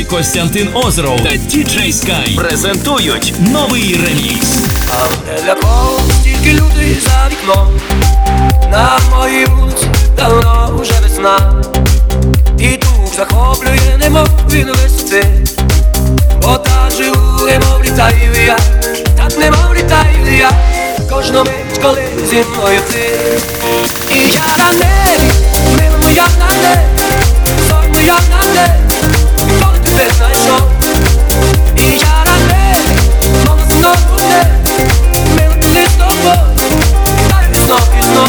Костянтин Озеров та DJ Sky презентують новий ремікс. А не для кого стільки людей за вікном. На моїй вулиці давно вже весна. І дух захоплює, немов він висоти. Бо так живу, немов літаю я, так немов літаю я. Кожну мить, коли зі мною ти. І я на небі, мила моя на небі, сон моя на небі, коли тебе знайшов. І я на небі, мама знову в небі, мила коли з тобою, літаю і знов і знов.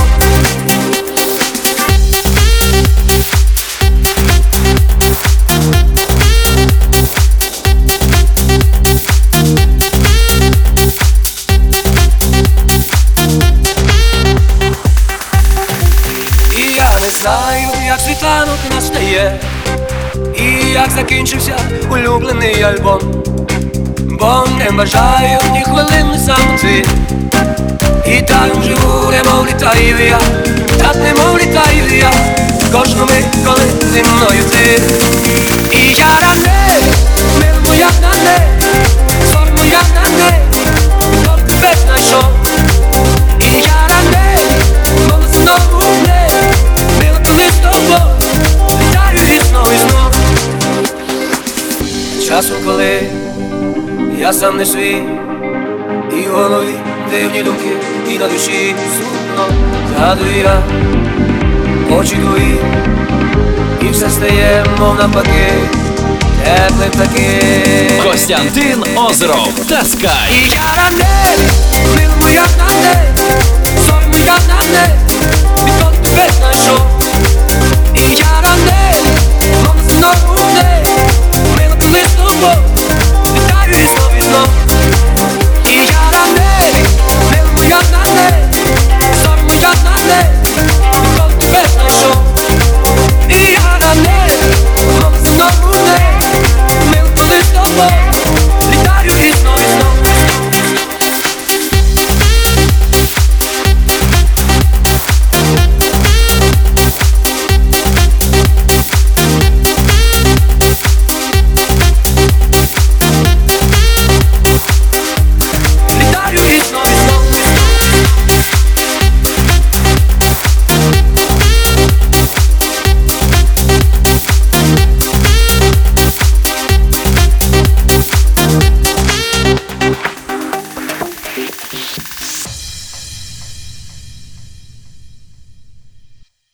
Не знаю, як світанок настає, і як закінчився улюблений альбом. Бо не бажаю ні хвилини самоти. І так живу, немов літаю я, так немов літаю я. Кожну мить, коли зі мною ти. І я на небі, мила моя на небі, сон моя на небі, коли тебе знайшов. І я на небі, мама знову в небі, мила коли з тобою, літаю і знов і знов. Часом, коли я сам не свій, і в голові дивні думки, і на душі сумно, згадую я очі твої, і все стає, мов навпаки, теплим таким. Костянтин Озеров та Sky. І я на небі, мила моя на небі, сон моя на небі, відколи тебе знайшов. І я на небі, мама знову в небі, мила коли з тобою, літаю і знов і знов. І я на небі, мила моя на небі, сон моя на небі, відколи тебе знайшов. І я на небі, мама знову в небі, мила коли з тобою, літаю і знов і знов. Thank you.